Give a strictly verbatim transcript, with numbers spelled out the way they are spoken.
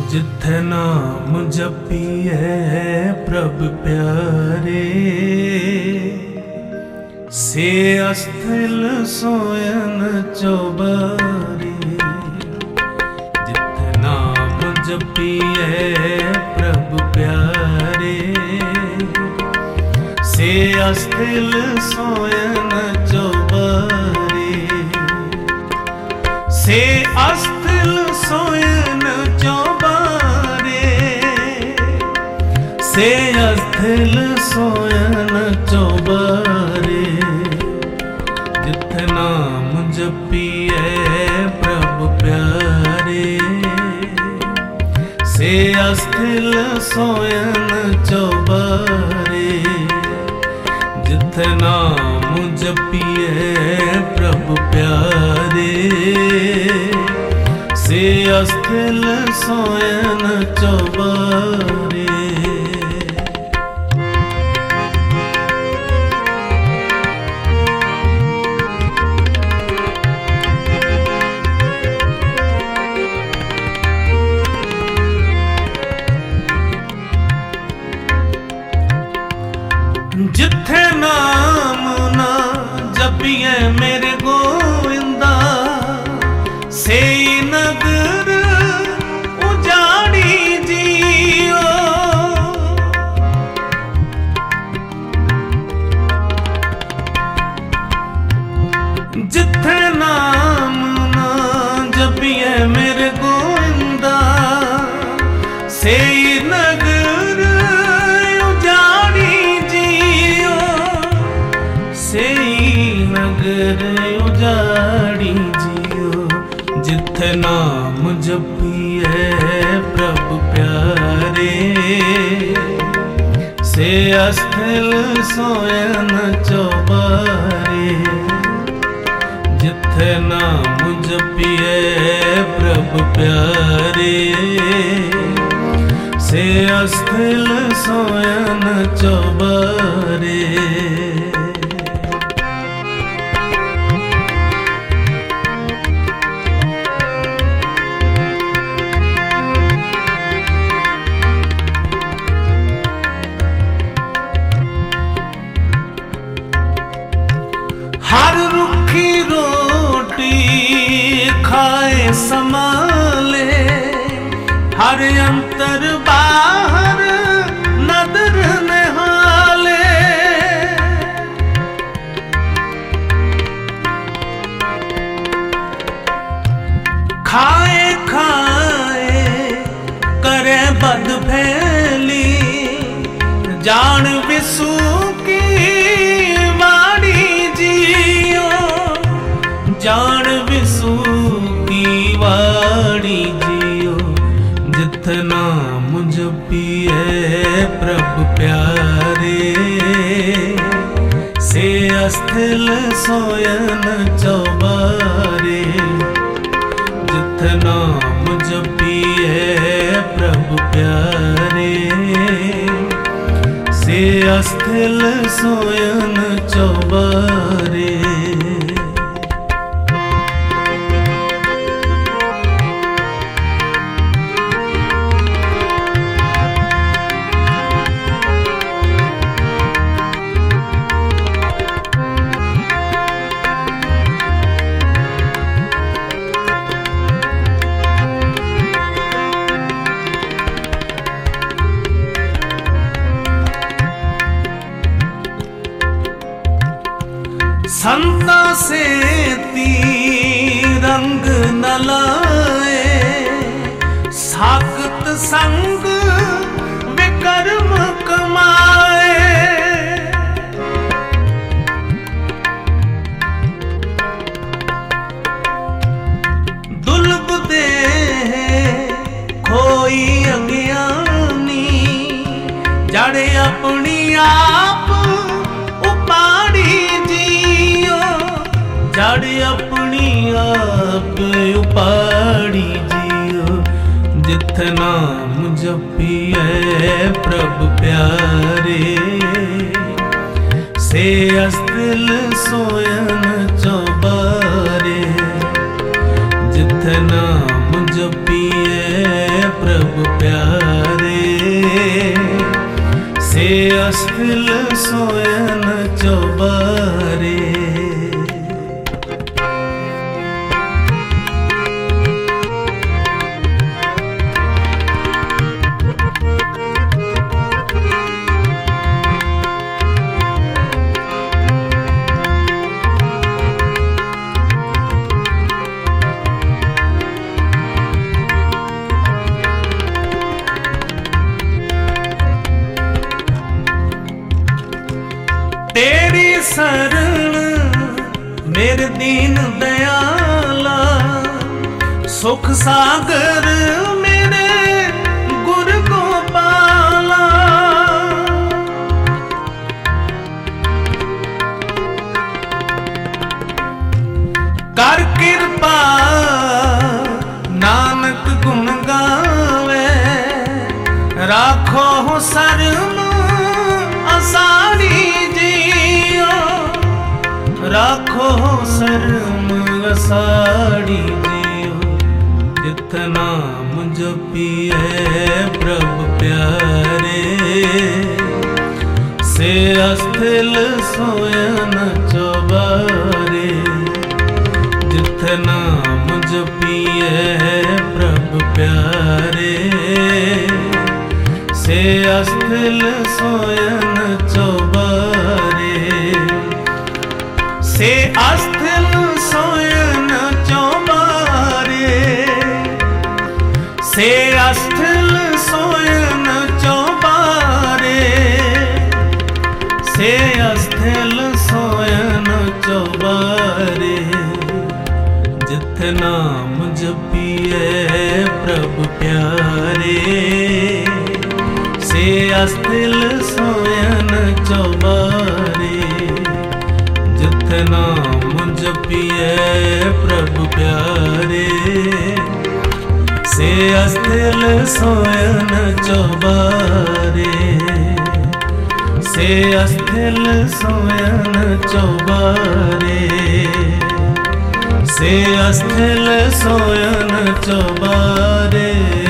जिथे नाम जपिए प्रभ प्यारे, से अस्थिल सोयन चौबारे। जिथे नाम जपिए प्रभ प्यारे, से अस्थिल सोयन चौबारे। से अस्थिल सोयन चौबारे, से अस्थिल सोयन चौबारे। जिथे नाम जपिए प्रभु प्यारे, से अस्थिल सोयन चौबारे। जिथे नाम जपिए प्रभु प्यारे, से अस्थिल सोयन चौबारे। जिथे नाम ना जपिए मेरे गोविंदा, से नगर उजाड़ी जियो। जिथे नाम ना जपिए मेरे गोविंदा, से नगर उजाड़ी जियो। से नगर उजाड़ी जियो। जिथे नाम जपिए प्रभु प्यारे, से अस्थिल सोयन चौबारे। जिथे नाम जपिए प्रभु प्यारे, से अस्थिल सोयन चौबारे। हर रुखी रोटी खाए संभाले, हर अंतर बाहर नदर निहाले। खाए खाए करे बद फैली, जान विसू की वाड़ी जियो। जान विसू की वाड़ी जियो। जिथे नाम जपिए प्रभु प्यारे, से अस्थिल सोयन चौबारे। जिथे नाम जपिए प्रभु प्यारे, से अस्थिल सोयन चौबारे। संता से रंग न लाए, साखत संग विकर्म कमाए। दुर्लभ दे खोई अज्ञानी, जड़े अपनी आप उपाड़ी जियो। जड़ अपनी आप उपाड़ी जियो। जिथे नाम जपिए प्रभु प्यारे, से अस्थिल सोयन चौबारे। जिथे नाम जपिए प्रभु अस्थिल सोयन चौबारे। तेरी शरण मेरे दीन दयाला, सुख सागर मेरे गुर गोपाला। कर कृपा नानक गुण गावे, राखो शरण असारी। राखो शर्म असाड़ी जियो, जित नाम जपिए प्रभु प्यारे। से अस्थिल सोयन चौबारे, जित नाम जपिए प्रभु प्यारे। से अस्थिल सोयन चौबारे। से अस्थिल सोयन चौबारे। से अस्थिल सोयन चौबारे। से अस्थिल सोयन चौबारे, जित नाम जपिए प्रभु प्यारे। से अस्थिल सोयन चौबारे, जित नाम जपिए प्रभु प्यारे। से अस्थिल सोयन चौबारे। से अस्थिल सोयन चौबारे। से अस्थिल सोयन चौबारे।